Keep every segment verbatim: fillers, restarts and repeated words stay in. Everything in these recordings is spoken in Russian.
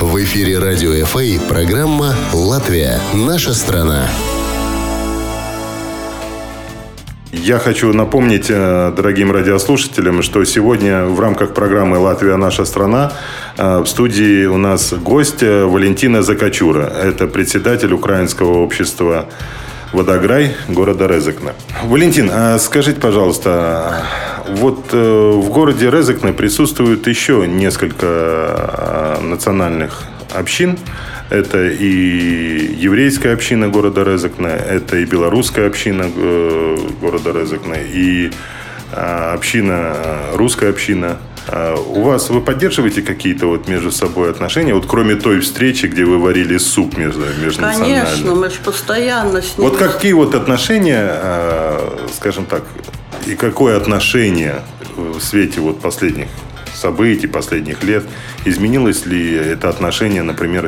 В эфире Радио эф эй программа «Латвия. Наша страна». Я хочу напомнить дорогим радиослушателям, что сегодня в рамках программы «Латвия. Наша страна» в студии у нас гость Валентина Закачура. Это председатель Украинского общества «Водограй» города Резекне. Валентин, а скажите, пожалуйста, вот в городе Резекне присутствует еще несколько национальных общин. Это и еврейская община города Резекне, это и белорусская община города Резекне, и община, русская община. У вас, вы поддерживаете какие-то вот между собой отношения, вот кроме той встречи, где вы варили суп между, межнациональным? Конечно, мы же постоянно с ними. Вот какие вот отношения, скажем так, и какое отношение в свете вот последних событий, последних лет, изменилось ли это отношение, например,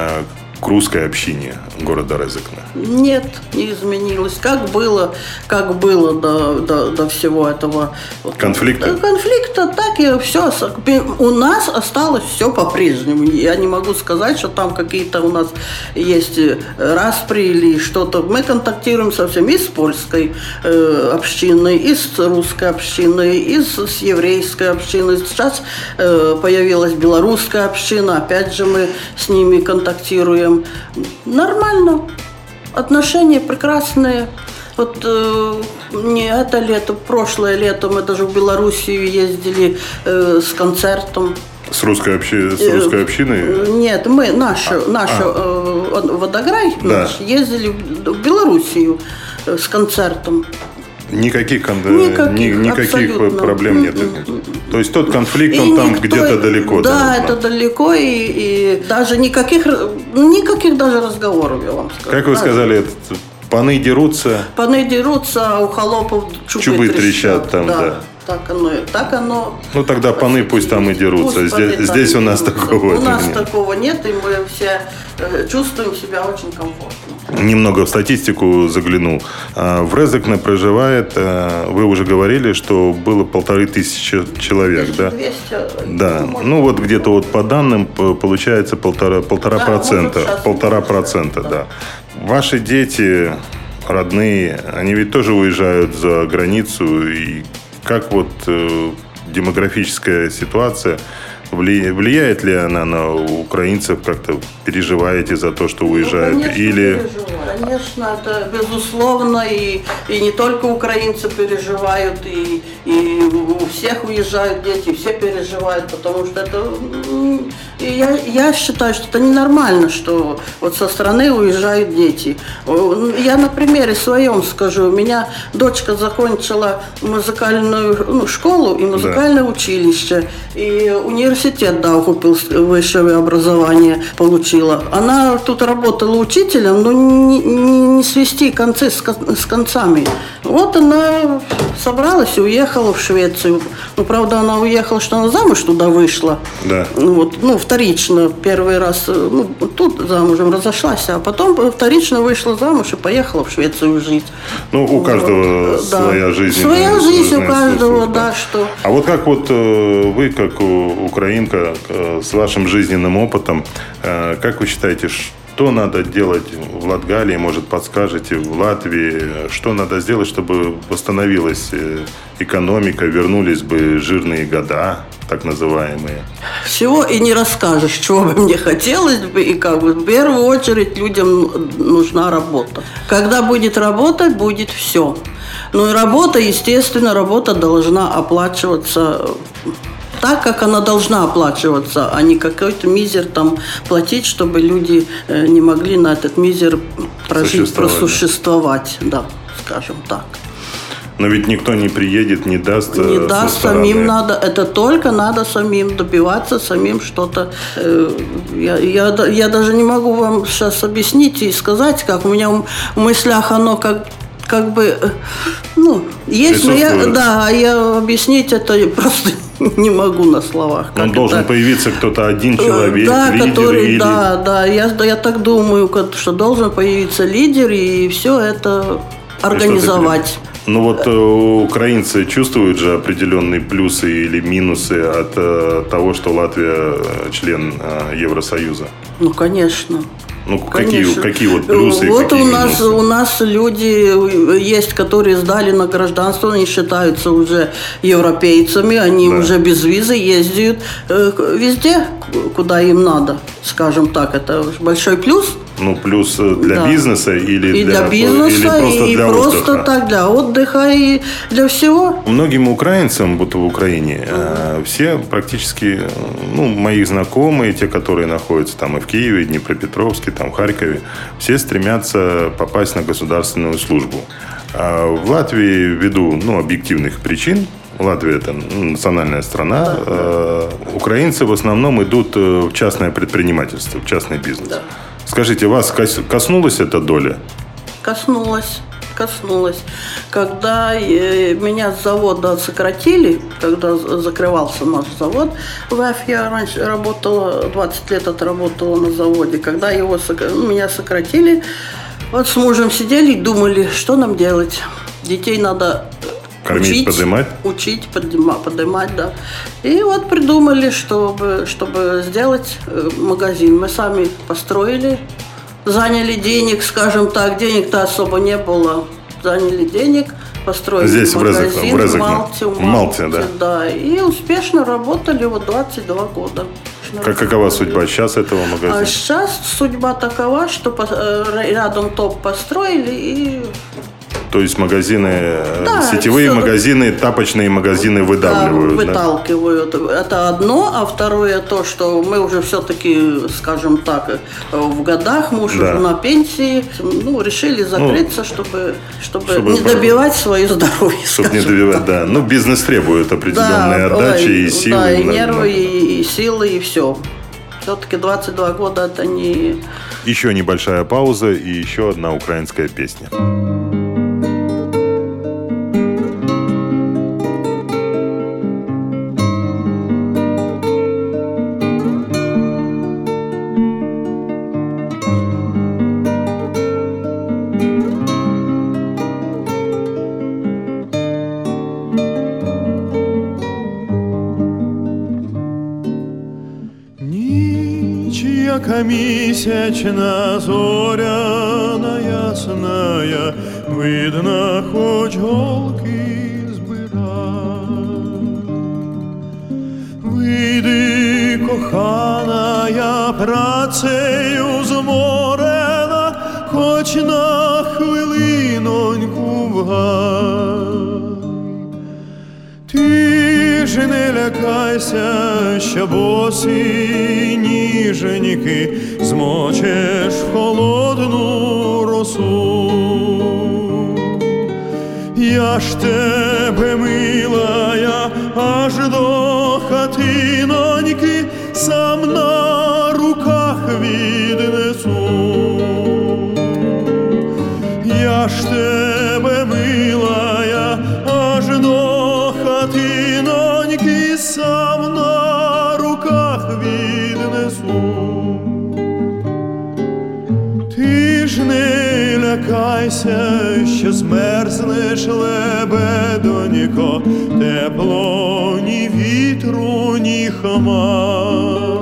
к русской общине города Резекне? Нет, не изменилось. Как было, как было до, до, до всего этого конфликта? Конфликта, так и все. У нас осталось все по-прежнему. Я не могу сказать, что там какие-то у нас есть распри или что-то. Мы контактируем совсем и с польской э, общиной, и с русской общиной, и с, с еврейской общиной. Сейчас э, появилась белорусская община. Опять же мы с ними контактируем. Нормально. Отношения прекрасные. Вот э, не это лето, прошлое лето мы даже в Белоруссию ездили э, с концертом. С русской, общи... с русской общиной? Нет, мы, наша, а, наша а. Э, Водограй, да. наш, ездили в Белоруссию э, с концертом. Никаких, никаких, никаких проблем нет. То есть тот конфликт, и он никто, там где-то далеко. Да, да, это далеко, и, и даже никаких, никаких даже разговоров, я вам скажу. Как вы сказали, паны дерутся. Паны дерутся, а у холопов чубы, чубы трещат. трещат там, да. да. Так оно, так оно. Ну тогда паны пусть там и дерутся. Пусть здесь здесь у нас дерутся. такого У нас нет. такого нет, и мы все чувствуем себя очень комфортно. Немного в статистику заглянул. В Резекне проживает, вы уже говорили, что было полторы тысячи человек, да? Да. Ну вот где-то вот по данным получается полтора, полтора да, процента. Полтора процента, да. да. Ваши дети, родные, они ведь тоже уезжают за границу. И как вот э, демографическая ситуация, влияет ли она на украинцев, как-то переживаете за то, что уезжают? Ну, конечно, или... конечно, это безусловно, и, и не только украинцы переживают, и, и у всех уезжают дети, все переживают, потому что это... И я, я считаю, что это ненормально, что вот со страны уезжают дети. Я на примере своем скажу. У меня дочка закончила музыкальную ну, школу и музыкальное да. училище, и университет Даугавпилс высшее образование получила. Она тут работала учителем, но не, не, не свести концы с, с концами. Вот она собралась и уехала в Швецию. Ну, правда, она уехала, что она замуж туда вышла. Да. Вот, ну, вторично. Первый раз ну, тут замужем разошлась, а потом вторично вышла замуж и поехала в Швецию жить. Ну, у каждого вот, своя да. жизнь. Своя жизнь у каждого, да, что... А вот как вот вы, как украинка, с вашим жизненным опытом, как вы считаете, что надо делать в Латгалии, может, подскажете, в Латвии, что надо сделать, чтобы восстановилась экономика, вернулись бы жирные года, так называемые? Всего и не расскажешь, чего бы мне хотелось бы, и как бы. В первую очередь людям нужна работа. Когда будет работа, будет все. Ну и работа, естественно, работа должна оплачиваться так, как она должна оплачиваться, а не какой-то мизер там платить, чтобы люди не могли на этот мизер прожить, просуществовать, да, скажем так. Но ведь никто не приедет, не даст. Не даст, самим надо. Это только надо самим добиваться, самим что-то. Я, я, я даже не могу вам сейчас объяснить и сказать, как у меня в мыслях оно как как бы, ну, есть, но я, да, я объяснить это просто не могу на словах. Он должен это... появиться кто-то один человек, да, лидер который, или... Да, да, я, я так думаю, что должен появиться лидер и все это организовать. Ну вот украинцы чувствуют же определенные плюсы или минусы от того, что Латвия член Евросоюза? Ну, конечно. Ну, какие, какие вот плюсы вот и какие у нас, минусы? У нас люди есть, которые сдали на гражданство, они считаются уже европейцами, они да. уже без визы ездят везде, куда им надо, скажем так. Это большой плюс. Ну, плюс для да. бизнеса или и для, для бизнеса, или просто и для просто отдыха? так, для отдыха и для всего. Многим украинцам, будто в Украине, uh-huh. все практически, ну, мои знакомые, те, которые находятся там и в Киеве, и в Днепропетровске, там в Харькове, все стремятся попасть на государственную службу. А в Латвии, ввиду ну, объективных причин, Латвия – это национальная страна, да, э, да. украинцы в основном идут в частное предпринимательство, в частный бизнес. Да. Скажите, вас коснулась эта доля? Коснулась, коснулась. Когда меня с завода сократили, когда закрывался наш завод, в ВЭФ я раньше работала, двадцать лет отработала на заводе, когда его, меня сократили, вот с мужем сидели и думали, что нам делать. Детей надо... Кормить, учить, поднимать? Учить, поднимать, поднимать, да. И вот придумали, чтобы, чтобы сделать магазин. Мы сами построили, заняли денег, скажем так, денег-то особо не было. Заняли денег, построили здесь, магазин в Резекне, в Малте, в Малте, Малте, да. да. И успешно работали вот двадцать два года. Как, какова судьба сейчас этого магазина? А сейчас судьба такова, что рядом ТОП построили и... То есть магазины, да, сетевые магазины, тапочные магазины выдавливают, да, выталкивают. Да? Это одно, а второе то, что мы уже все-таки, скажем так, в годах, муж да. уже на пенсии, ну, решили закрыться, ну, чтобы, чтобы, чтобы не добивать свое здоровье. Чтобы не добивать, так. да. Ну, бизнес требует определенной да, отдачи и силы. Да, и нервы, и, и силы, и все. Все-таки двадцать два года это не... Еще небольшая пауза и еще одна украинская песня. Місячна зоряна ясная, видно, хоч голки збирай. Вийди, коханая, працею зморена, хоч на хвилиноньку в гай. Ти ж не лякайся, що босі ніженьки змочеш в холодну росу. Я ж тебе, милая, аж до хатиноньки сам на руках віднесу. Я ж тебе, милая, аж до хатиноньки сам на руках віднесу. Ти ж не лякайся, що змерзнеш, лебедонько, тепло ні вітру, ні хмар.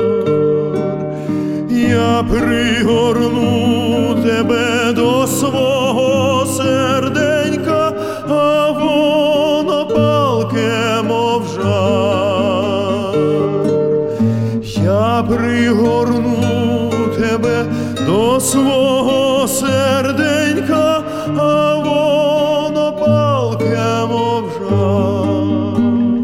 Я пригорну тебе до свого серденька, а воно палке, мов жар. Я пригорну тебе до свого серденька, а воно палке, мов жар.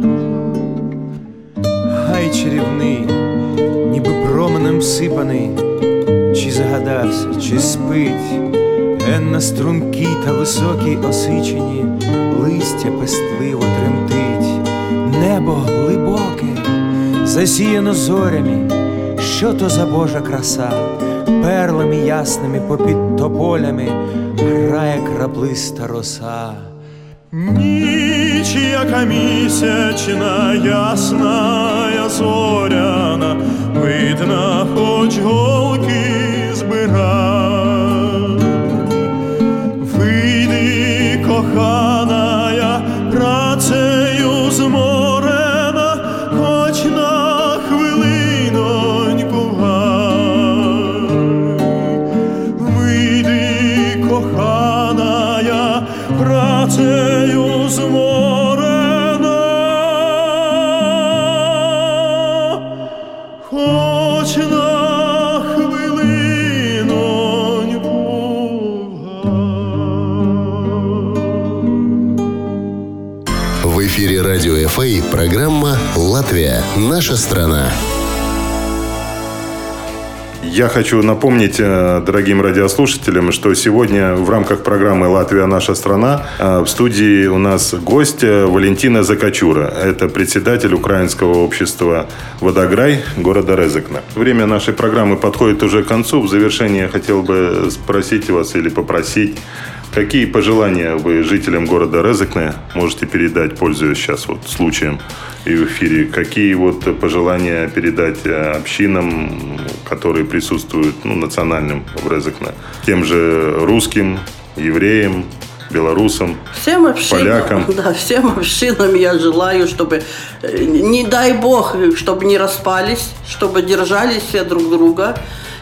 Гай чарівний, ніби променем сипаний, чи загадався, чи спить, ген на стрункій та високій осичині листя пестливо тремтить. Небо глибоке, засіяно зорями, що то за Божа краса, перлами ясними попід тополями грає краплиста роса. Ніч, яка місячна, ясна, зоряна, видно, хоч голки збирай. Вийди, кохана, хоч на хвилиноньку. В эфире Радио эф эй программа «Латвия. Наша страна». Я хочу напомнить дорогим радиослушателям, что сегодня в рамках программы «Латвия. Наша страна» в студии у нас гость Валентина Закачура. Это председатель Украинского общества «Водограй» города Резекне. Время нашей программы подходит уже к концу. В завершение я хотел бы спросить вас или попросить, какие пожелания вы жителям города Резекне можете передать, пользуясь сейчас вот случаем и в эфире? Какие вот пожелания передать общинам, которые присутствуют, ну, национальным в Резекне? Тем же русским, евреям, белорусам, всем общинам, полякам. Да, всем общинам я желаю, чтобы, не дай бог, чтобы не распались, чтобы держались все друг друга.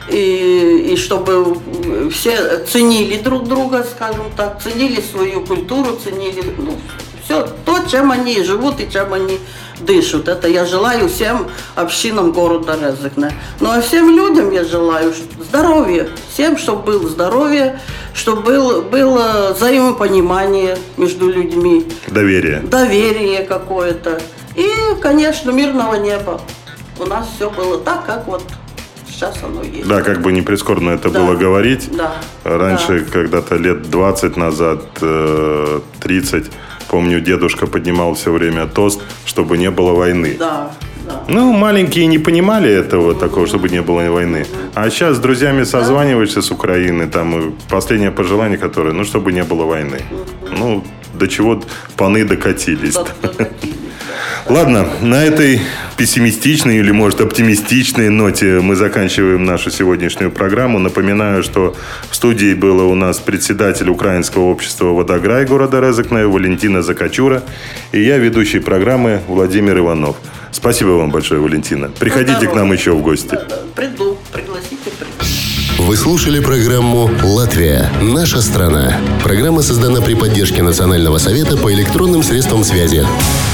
И, и чтобы все ценили друг друга, скажем так, ценили свою культуру, ценили, ну, все то, чем они живут и чем они дышат. Это я желаю всем общинам города Резекне. Ну а всем людям я желаю здоровья. Всем, чтобы было здоровье, чтобы было, было взаимопонимание между людьми. Доверие. Доверие какое-то. И, конечно, мирного неба. У нас все было так, как вот сейчас оно есть. Да, как бы не прискорбно это да. было говорить. Да. Раньше, да. когда-то лет двадцать назад, тридцать, помню, дедушка поднимал все время тост, чтобы не было войны. Да, да. Ну, маленькие не понимали этого, mm-hmm. такого, чтобы не было войны. Mm-hmm. А сейчас с друзьями созваниваешься да. с Украины, там последнее пожелание, которое, ну, чтобы не было войны. Mm-hmm. Ну, до чего паны докатились. Да, докатились. Ладно, на этой пессимистичной или, может, оптимистичной ноте мы заканчиваем нашу сегодняшнюю программу. Напоминаю, что в студии было у нас председатель Украинского общества «Водограй» города Резекне Валентина Закачура и я, ведущий программы, Владимир Иванов. Спасибо вам большое, Валентина. Приходите Здорово. К нам еще в гости. Да, да. Приду, пригласите, приду. Вы слушали программу «Латвия. Наша страна». Программа создана при поддержке Национального совета по электронным средствам связи.